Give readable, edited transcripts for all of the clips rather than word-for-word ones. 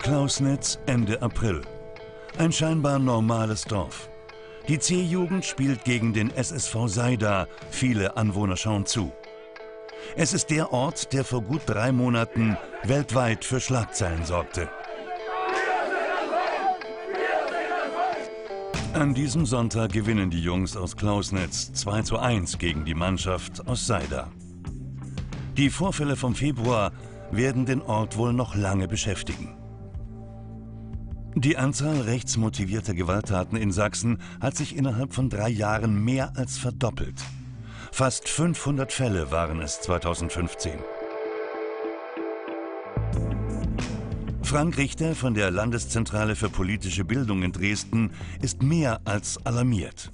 Klausnitz Ende April. Ein scheinbar normales Dorf. Die C-Jugend spielt gegen den SSV Seida, viele Anwohner schauen zu. Es ist der Ort, der vor gut 3 Monaten weltweit für Schlagzeilen sorgte. An diesem Sonntag gewinnen die Jungs aus Klausnitz 2:1 gegen die Mannschaft aus Seida. Die Vorfälle vom Februar werden den Ort wohl noch lange beschäftigen. Die Anzahl rechtsmotivierter Gewalttaten in Sachsen hat sich innerhalb von 3 Jahren mehr als verdoppelt. Fast 500 Fälle waren es 2015. Frank Richter von der Landeszentrale für politische Bildung in Dresden ist mehr als alarmiert.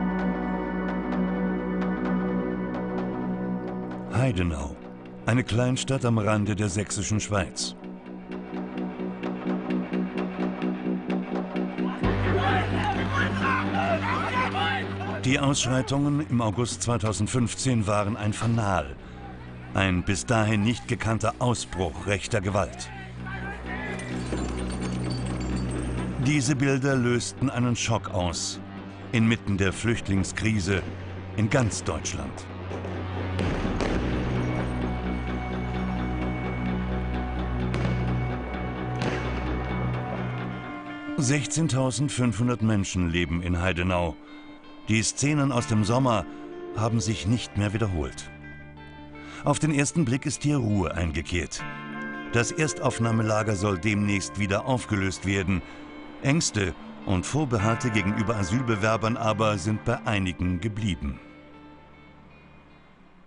Heidenau, eine Kleinstadt am Rande der sächsischen Schweiz. Die Ausschreitungen im August 2015 waren ein Fanal, ein bis dahin nicht gekannter Ausbruch rechter Gewalt. Diese Bilder lösten einen Schock aus, inmitten der Flüchtlingskrise in ganz Deutschland. (16.500) Menschen leben in Heidenau. Die Szenen aus dem Sommer haben sich nicht mehr wiederholt. Auf den ersten Blick ist hier Ruhe eingekehrt. Das Erstaufnahmelager soll demnächst wieder aufgelöst werden. Ängste und Vorbehalte gegenüber Asylbewerbern aber sind bei einigen geblieben.